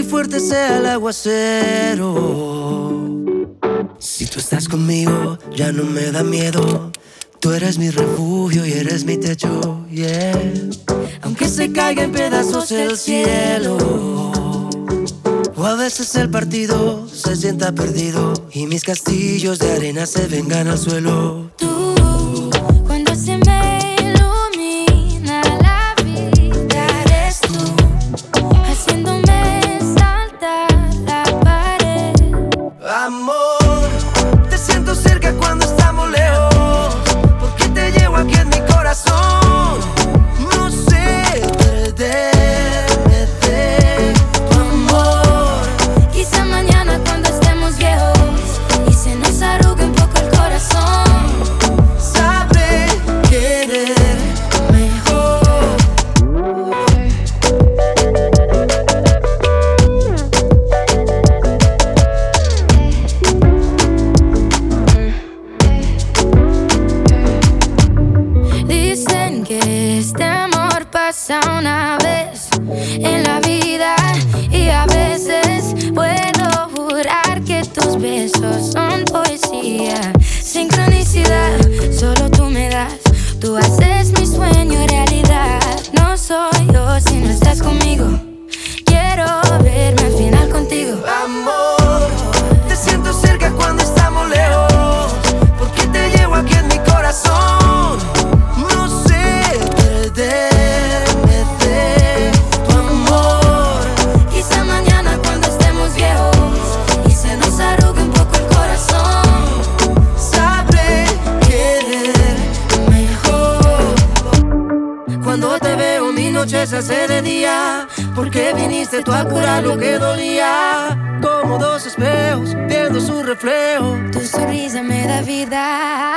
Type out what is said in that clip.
muy fuerte sea el aguacero. Si tú estás conmigo, ya no me da miedo. Tú eres mi refugio y eres mi techo, yeah. Aunque se caiga en pedazos el cielo, o a veces el partido se sienta perdido y mis castillos de arena se vengan al suelo. Tú, cuando se me ilumina la vida, eres tú, haciéndome saltar la pared. Amor, te siento cerca cuando estamos lejos, porque te llevo aquí en mi corazón. No sé perderme de tu amor. Quizá mañana cuando estemos viejos y se nos arrugue un poco el corazón, Sabré querer mejor. Dicen que este amor pasa una vez en la vida y a veces puedo jurar que tus besos son poesía. Sincronicidad, solo tú me das. Tú haces mi sueño realidad. No soy yo si no estás conmigo. Quiero verme al final contigo. Amor, te siento cerca cuando estamos lejos, porque te llevo aquí en mi corazón. No sé perderme de tu amor. Quizá mañana cuando estemos viejos y se nos arrugue un poco el corazón, Sabré querer mejor. Cuando te veo mi noche se hace de día, porque viniste tú a curar lo que dolía. Como dos espejos viendo su reflejo. tu sonrisa me da vida.